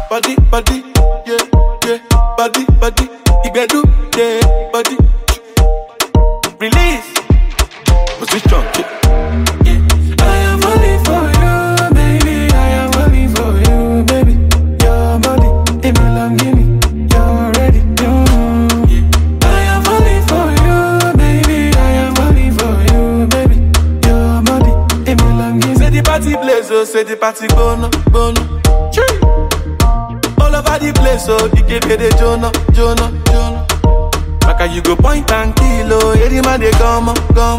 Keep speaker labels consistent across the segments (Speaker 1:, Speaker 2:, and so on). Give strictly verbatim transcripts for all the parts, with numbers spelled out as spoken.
Speaker 1: body, body, yeah, yeah, body, body, Igbedu, yeah, body. Release, but switch on, yeah. I am falling for you, baby. I am falling for you, baby. Your body, it belong to me. You're ready, yeah. I am falling for you, baby. I am falling for you, baby. Your body, it belong to me. Say the party place, oh, say the party bono, bono. All over the place, oh, you give me the Jonah, Jonah, Jonah. Maka you go point and kill, oh, every man they come, come.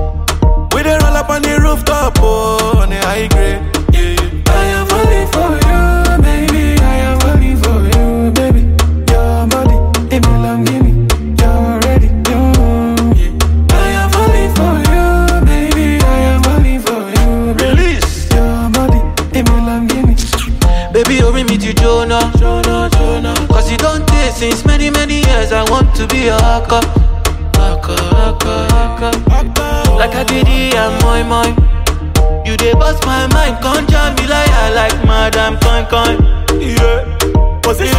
Speaker 1: We they roll up on the rooftop, oh, on the high grade, yeah, yeah. I am falling for you, baby. I am falling for you, baby. Your body, it belong to me. You're ready, yeah. I am falling for you, baby. I am falling for you, baby. Release. Your body, it belong to me.
Speaker 2: Baby, you bring me to Jonah, Jonah, Jonah. Cause you don't take since many, many years. I want to be a haka, haka, haka, haka. Like I did it, I'm my mind. You dey bust my mind, can't jam me like I like Madam Coin Coin.
Speaker 1: Yeah, position,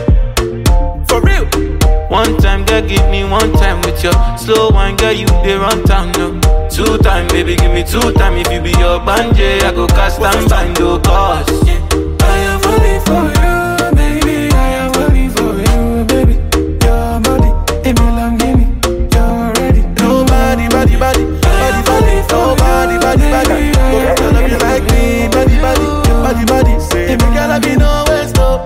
Speaker 1: yeah. For real.
Speaker 2: One time, girl, give me one time with your slow wine, girl, you dey run town, no. Two time, baby, give me two time. If you be your banje, I go cast and bind your cause. Yeah.
Speaker 1: I am falling for you, baby. I am falling for you, baby. Your body, it belong to me. You're ready. Nobody, body, body, body, body. Nobody, body, body. Go tell them you like me, body, body, body, body. Say, me gotta be no waste, no.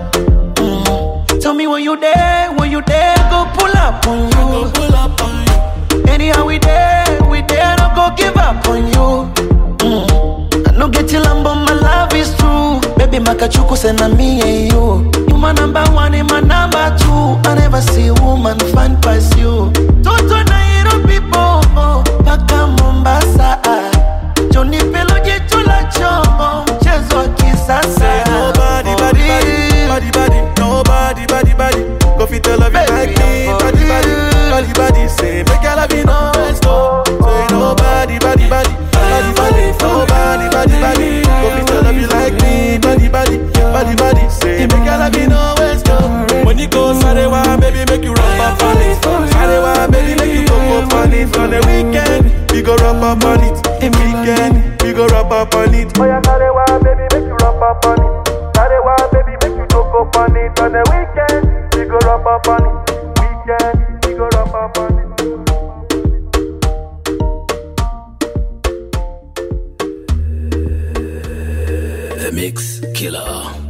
Speaker 2: Mm. Tell me when you there, when you there, go pull up on you.
Speaker 1: Go pull up on you.
Speaker 2: Anyhow we there, we there, don't go give up on you. Mm. I no get till I'm but my love is true. Baby, makachuku sena me and you. You my number one, and my number two. I never see a woman find past you. Toto na hero people, oh, paka Mombasa. Johnny Pelo jitu la chomo, mchezo wa kisasa.
Speaker 1: Nobody, body, body, body, body. Nobody, body, body. Go fit tell of you like me, body, body, body, body. Say, make your love you no waste, no. Say, nobody, body, body, body, body. Nobody, body, body. Go fit tell of you like me, body, body, body, body. Say, make your love you no waste, no. When you go Sarewa, baby, make you rub up on it. Sarewa, baby, make you go up on it. On the weekend, we go rub up on it. Weekend, we go rub up on it.
Speaker 3: Oh yeah, Sarewa, baby, make you rub up on it. Sarewa, baby, make you go up on it. On the weekend, we go rub up on it. Weekend, we go rub up on it.
Speaker 4: The Mix Killer.